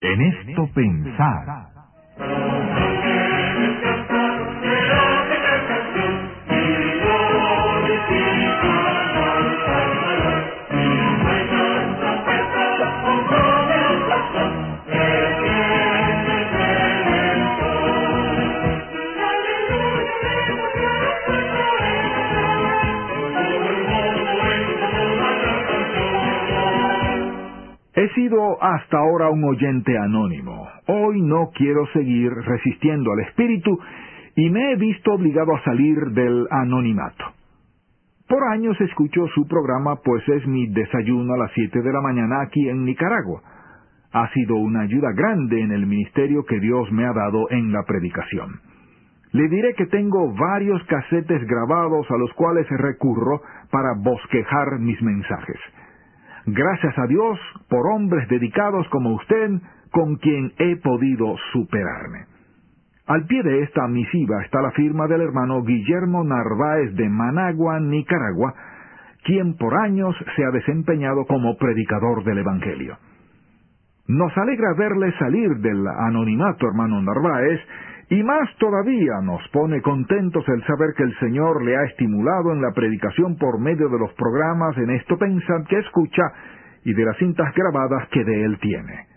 En esto pensar. He sido hasta ahora un oyente anónimo. Hoy no quiero seguir resistiendo al espíritu y me he visto obligado a salir del anonimato. Por años escucho su programa, pues es mi desayuno a las 7 de la mañana aquí en Nicaragua. Ha sido una ayuda grande en el ministerio que Dios me ha dado en la predicación. Le diré que tengo varios casetes grabados a los cuales recurro para bosquejar mis mensajes. Gracias a Dios por hombres dedicados como usted, con quien he podido superarme. Al pie de esta misiva está la firma del hermano Guillermo Narváez de Managua, Nicaragua, quien por años se ha desempeñado como predicador del Evangelio. Nos alegra verle salir del anonimato, hermano Narváez, y más todavía nos pone contentos el saber que el Señor le ha estimulado en la predicación por medio de los programas En esto pensar que escucha y de las cintas grabadas que de él tiene.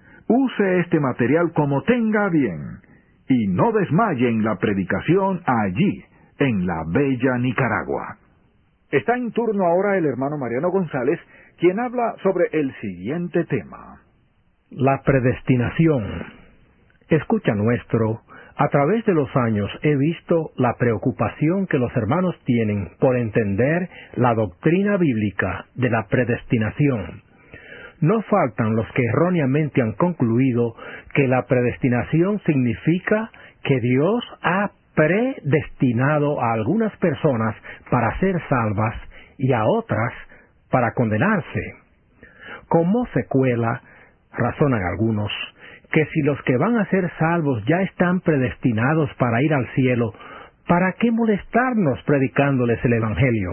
Use este material como tenga bien y no desmaye en la predicación allí, en la bella Nicaragua. Está en turno ahora el hermano Mariano González, quien habla sobre el siguiente tema. La predestinación. Escucha nuestro. A través de los años he visto la preocupación que los hermanos tienen por entender la doctrina bíblica de la predestinación. No faltan los que erróneamente han concluido que la predestinación significa que Dios ha predestinado a algunas personas para ser salvas y a otras para condenarse. Como secuela, razonan algunos, que si los que van a ser salvos ya están predestinados para ir al cielo, ¿para qué molestarnos predicándoles el Evangelio?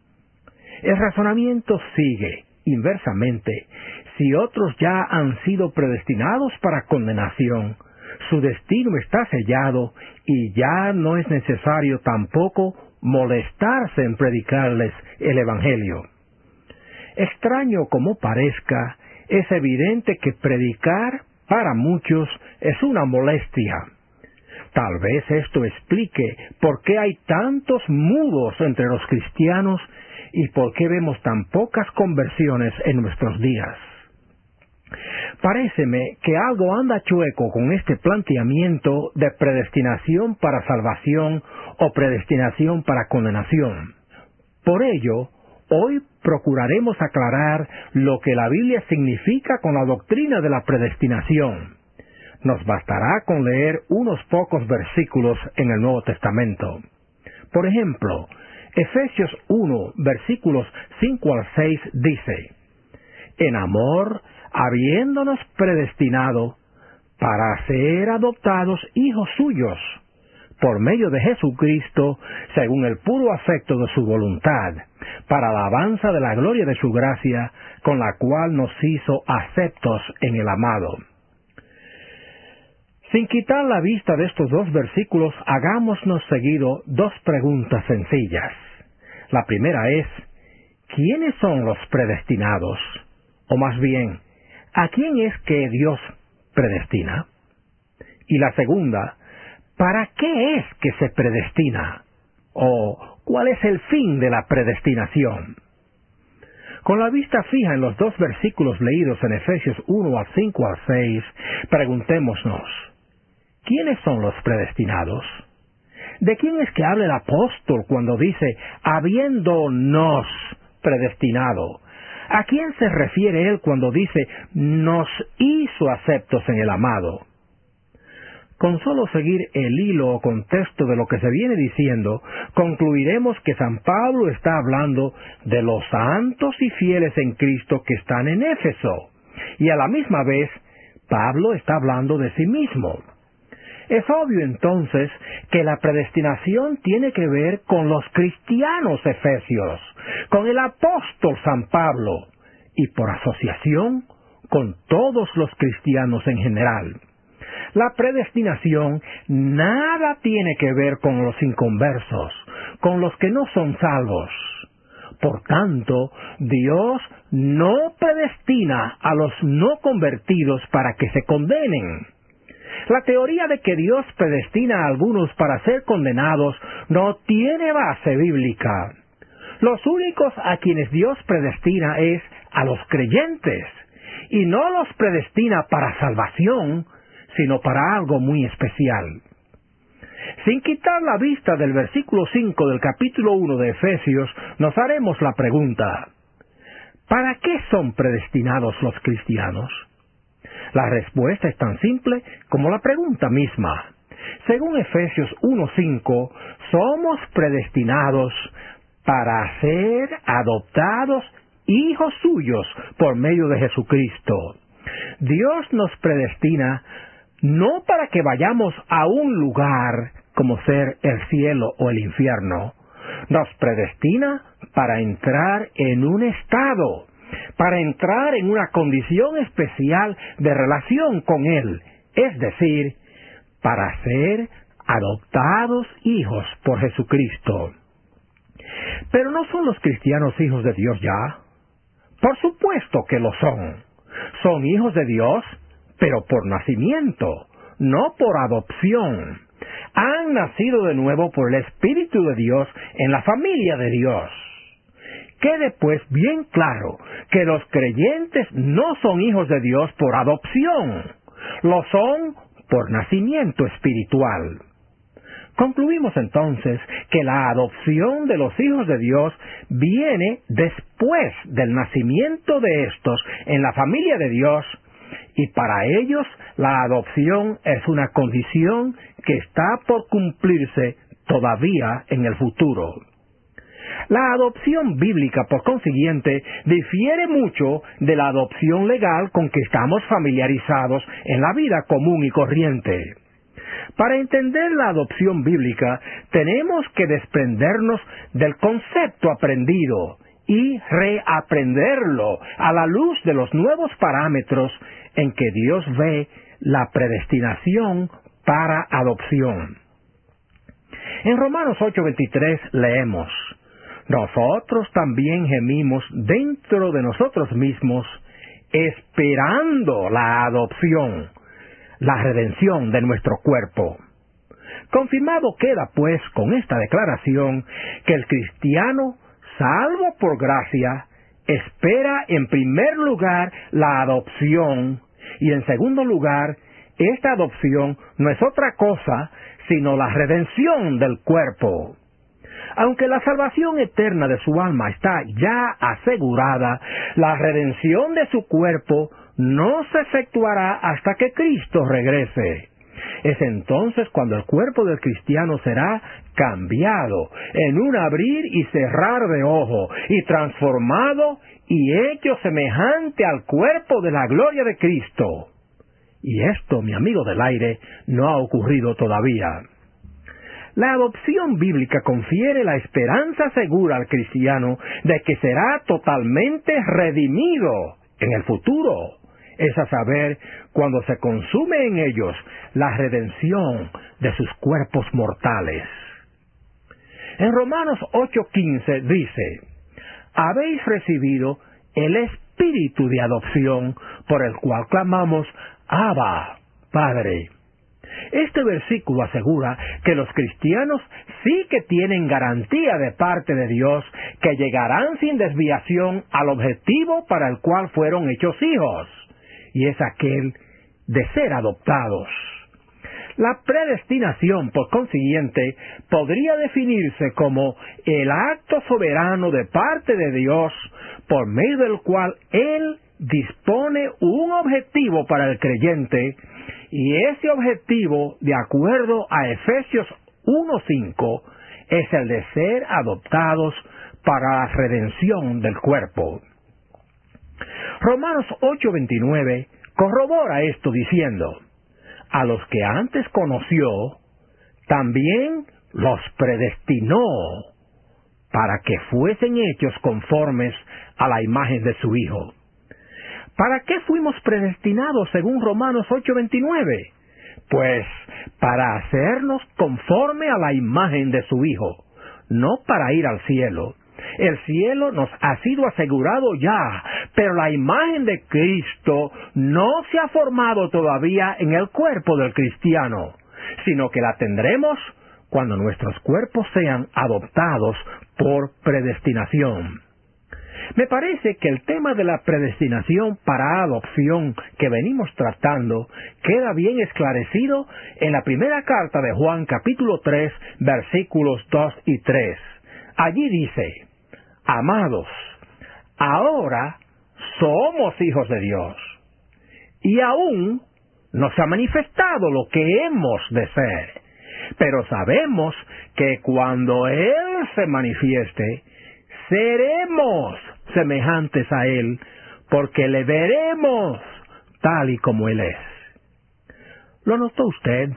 El razonamiento sigue, inversamente, si otros ya han sido predestinados para condenación, su destino está sellado y ya no es necesario tampoco molestarse en predicarles el Evangelio. Extraño como parezca, es evidente que predicar para muchos es una molestia. Tal vez esto explique por qué hay tantos mudos entre los cristianos y por qué vemos tan pocas conversiones en nuestros días. Paréceme que algo anda chueco con este planteamiento de predestinación para salvación o predestinación para condenación. Por ello, hoy procuraremos aclarar lo que la Biblia significa con la doctrina de la predestinación. Nos bastará con leer unos pocos versículos en el Nuevo Testamento. Por ejemplo, Efesios 1, versículos 5 al 6 dice: En amor, habiéndonos predestinado para ser adoptados hijos suyos, por medio de Jesucristo, según el puro afecto de su voluntad, para alabanza de la gloria de su gracia, con la cual nos hizo aceptos en el amado. Sin quitar la vista de estos dos versículos, hagámonos seguido dos preguntas sencillas. La primera es, ¿quiénes son los predestinados? O más bien, ¿a quién es que Dios predestina? Y la segunda, ¿para qué es que se predestina? ¿O cuál es el fin de la predestinación? Con la vista fija en los dos versículos leídos en Efesios 1 al 5 al 6, preguntémonos, ¿quiénes son los predestinados? ¿De quién es que habla el apóstol cuando dice, habiéndonos predestinado? ¿A quién se refiere él cuando dice, nos hizo aceptos en el amado? Con solo seguir el hilo o contexto de lo que se viene diciendo, concluiremos que San Pablo está hablando de los santos y fieles en Cristo que están en Éfeso, y a la misma vez, Pablo está hablando de sí mismo. Es obvio entonces que la predestinación tiene que ver con los cristianos efesios, con el apóstol San Pablo, y por asociación, con todos los cristianos en general. La predestinación nada tiene que ver con los inconversos, con los que no son salvos. Por tanto, Dios no predestina a los no convertidos para que se condenen. La teoría de que Dios predestina a algunos para ser condenados no tiene base bíblica. Los únicos a quienes Dios predestina es a los creyentes, y no los predestina para salvación, sino para algo muy especial. Sin quitar la vista del versículo 5 del capítulo 1 de Efesios, nos haremos la pregunta: ¿para qué son predestinados los cristianos? La respuesta es tan simple como la pregunta misma. Según Efesios 1:5, somos predestinados para ser adoptados hijos suyos por medio de Jesucristo. Dios nos predestina no para que vayamos a un lugar como ser el cielo o el infierno. Nos predestina para entrar en un estado, para entrar en una condición especial de relación con Él, es decir, para ser adoptados hijos por Jesucristo. Pero ¿no son los cristianos hijos de Dios ya? Por supuesto que lo son. Son hijos de Dios, pero por nacimiento, no por adopción. Han nacido de nuevo por el Espíritu de Dios en la familia de Dios. Quede pues bien claro que los creyentes no son hijos de Dios por adopción, lo son por nacimiento espiritual. Concluimos entonces que la adopción de los hijos de Dios viene después del nacimiento de estos en la familia de Dios, y para ellos la adopción es una condición que está por cumplirse todavía en el futuro. La adopción bíblica, por consiguiente, difiere mucho de la adopción legal con que estamos familiarizados en la vida común y corriente. Para entender la adopción bíblica, tenemos que desprendernos del concepto aprendido y reaprenderlo a la luz de los nuevos parámetros en que Dios ve la predestinación para adopción. En Romanos 8:23 leemos: nosotros también gemimos dentro de nosotros mismos, esperando la adopción, la redención de nuestro cuerpo. Confirmado queda, pues, con esta declaración, que el cristiano, salvo por gracia, espera en primer lugar la adopción, y en segundo lugar, esta adopción no es otra cosa sino la redención del cuerpo. Aunque la salvación eterna de su alma está ya asegurada, la redención de su cuerpo no se efectuará hasta que Cristo regrese. Es entonces cuando el cuerpo del cristiano será cambiado en un abrir y cerrar de ojo, y transformado y hecho semejante al cuerpo de la gloria de Cristo. Y esto, mi amigo del aire, no ha ocurrido todavía. La adopción bíblica confiere la esperanza segura al cristiano de que será totalmente redimido en el futuro. Es a saber, cuando se consume en ellos la redención de sus cuerpos mortales. En Romanos 8:15 dice: habéis recibido el espíritu de adopción, por el cual clamamos: Abba, Padre. Este versículo asegura que los cristianos sí que tienen garantía de parte de Dios que llegarán sin desviación al objetivo para el cual fueron hechos hijos, y es aquel de ser adoptados. La predestinación, por consiguiente, podría definirse como el acto soberano de parte de Dios por medio del cual Él dispone un objetivo para el creyente, y ese objetivo, de acuerdo a Efesios 1:5, es el de ser adoptados para la redención del cuerpo. Romanos 8:29 corrobora esto diciendo: a los que antes conoció, también los predestinó para que fuesen hechos conformes a la imagen de su Hijo. ¿Para qué fuimos predestinados según Romanos 8:29? Pues para hacernos conforme a la imagen de su Hijo, no para ir al cielo. El cielo nos ha sido asegurado ya, pero la imagen de Cristo no se ha formado todavía en el cuerpo del cristiano, sino que la tendremos cuando nuestros cuerpos sean adoptados por predestinación. Me parece que el tema de la predestinación para adopción que venimos tratando queda bien esclarecido en la primera carta de Juan, capítulo 3, versículos 2 y 3. Allí dice: Amados, ahora somos hijos de Dios, y aún no se ha manifestado lo que hemos de ser, pero sabemos que cuando Él se manifieste, seremos semejantes a Él, porque le veremos tal y como Él es. ¿Lo notó usted?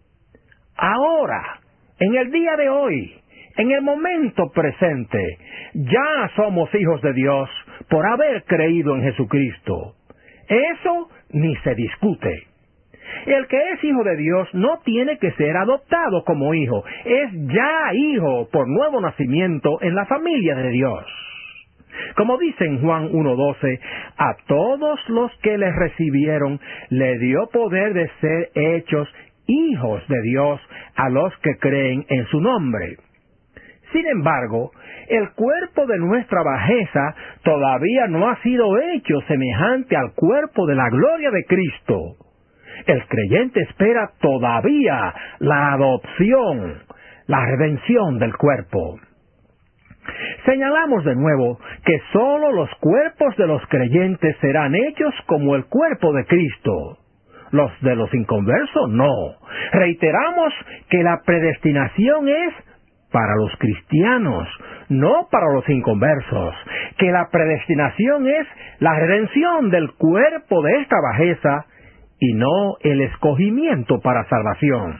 Ahora, en el día de hoy, en el momento presente, ya somos hijos de Dios por haber creído en Jesucristo. Eso ni se discute. El que es hijo de Dios no tiene que ser adoptado como hijo, es ya hijo por nuevo nacimiento en la familia de Dios. Como dice en Juan 1:12, a todos los que le recibieron le dio poder de ser hechos hijos de Dios a los que creen en su nombre. Sin embargo, el cuerpo de nuestra bajeza todavía no ha sido hecho semejante al cuerpo de la gloria de Cristo. El creyente espera todavía la adopción, la redención del cuerpo. Señalamos de nuevo que sólo los cuerpos de los creyentes serán hechos como el cuerpo de Cristo. Los de los inconversos no. Reiteramos que la predestinación es para los cristianos, no para los inconversos. Que la predestinación es la redención del cuerpo de esta bajeza y no el escogimiento para salvación.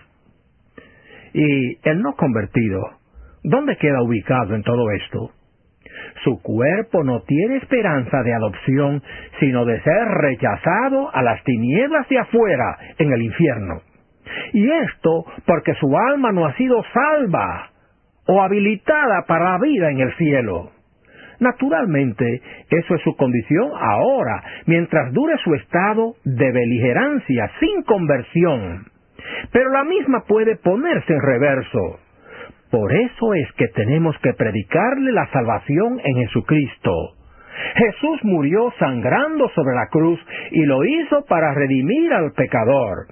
Y el no convertido, ¿dónde queda ubicado en todo esto? Su cuerpo no tiene esperanza de adopción, sino de ser rechazado a las tinieblas de afuera, en el infierno. Y esto porque su alma no ha sido salva o habilitada para la vida en el cielo. Naturalmente, eso es su condición ahora, mientras dure su estado de beligerancia sin conversión. Pero la misma puede ponerse en reverso. Por eso es que tenemos que predicarle la salvación en Jesucristo. Jesús murió sangrando sobre la cruz y lo hizo para redimir al pecador.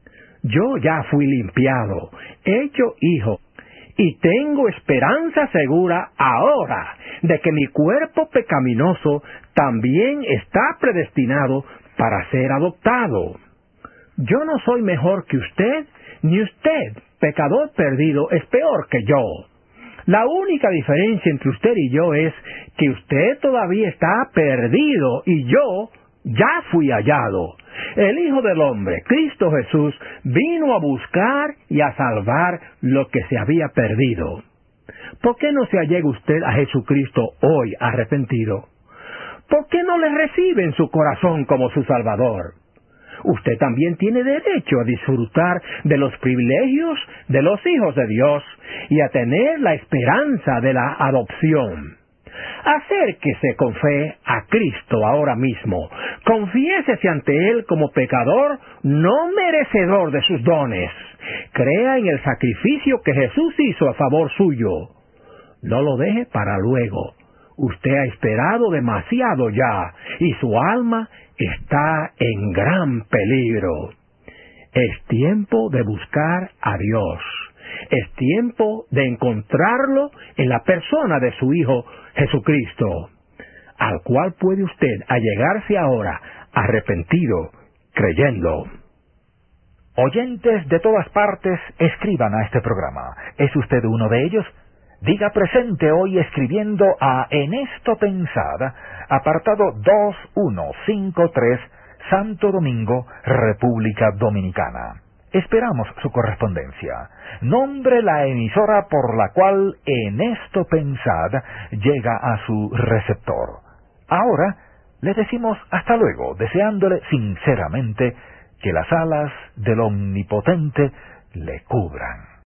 Yo ya fui limpiado, hecho hijo, y tengo esperanza segura ahora de que mi cuerpo pecaminoso también está predestinado para ser adoptado. Yo no soy mejor que usted, ni usted, pecador perdido, es peor que yo. La única diferencia entre usted y yo es que usted todavía está perdido y yo ya fui hallado. El Hijo del Hombre, Cristo Jesús, vino a buscar y a salvar lo que se había perdido. ¿Por qué no se allega usted a Jesucristo hoy arrepentido? ¿Por qué no le recibe en su corazón como su Salvador? Usted también tiene derecho a disfrutar de los privilegios de los hijos de Dios y a tener la esperanza de la adopción. Acérquese con fe a Cristo ahora mismo. Confiésese ante Él como pecador no merecedor de sus dones. Crea en el sacrificio que Jesús hizo a favor suyo. No lo deje para luego. Usted ha esperado demasiado ya y su alma está en gran peligro. Es tiempo de buscar a Dios. Es tiempo de encontrarlo en la persona de su Hijo Jesucristo, al cual puede usted allegarse ahora arrepentido, creyendo. Oyentes de todas partes, escriban a este programa. ¿Es usted uno de ellos? Diga presente hoy escribiendo a En esto pensad, apartado 2153, Santo Domingo, República Dominicana. Esperamos su correspondencia. Nombre la emisora por la cual En esto pensad llega a su receptor. Ahora, Le decimos hasta luego, deseándole sinceramente que las alas del Omnipotente le cubran.